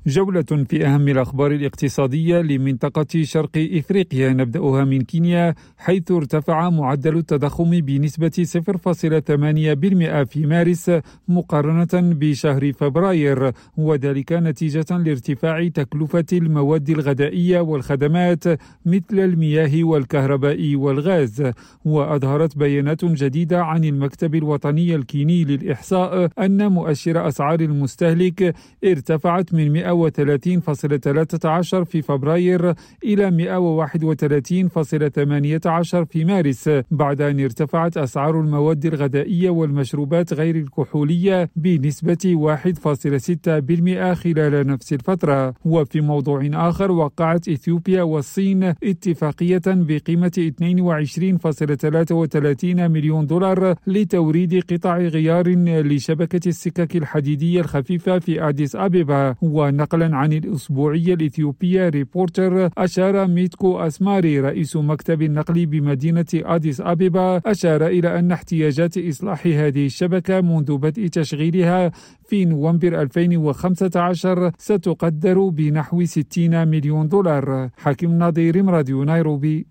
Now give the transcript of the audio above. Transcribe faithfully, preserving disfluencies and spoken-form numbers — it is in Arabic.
جولة في أهم الأخبار الاقتصادية لمنطقة شرق إفريقيا، نبدأها من كينيا، حيث ارتفع معدل التضخم بنسبة صفر فاصلة ثمانية بالمئة في مارس مقارنة بشهر فبراير، وذلك نتيجة لارتفاع تكلفة المواد الغذائية والخدمات مثل المياه والكهرباء والغاز. وأظهرت بيانات جديدة عن المكتب الوطني الكيني للإحصاء أن مؤشر أسعار المستهلك ارتفعت من مئة وثلاثين فاصلة ثلاثة عشر في فبراير إلى مئة وواحد وثلاثين فاصلة ثمانية عشر في مارس، بعد أن ارتفعت أسعار المواد الغذائية والمشروبات غير الكحولية بنسبة واحد فاصلة ستة بالمئة خلال نفس الفترة. وفي موضوع آخر، وقعت إثيوبيا والصين اتفاقية بقيمة اثنين وعشرين فاصلة ثلاثة وثلاثين مليون دولار لتوريد قطع غيار لشبكة السكك الحديدية الخفيفة في أديس أبيبا. ونقلا عن الأسبوعية الإثيوبية ريبورتر، أشار ميتكو أسماري رئيس مكتب النقل بمدينة أديس أبيبا أشار إلى أن احتياجات إصلاح هذه الشبكة منذ بدء تشغيلها في نوفمبر ألفين وخمسة عشر ستقدر بنحو ستين مليون دولار. حكيم نظير، راديو نيروبي.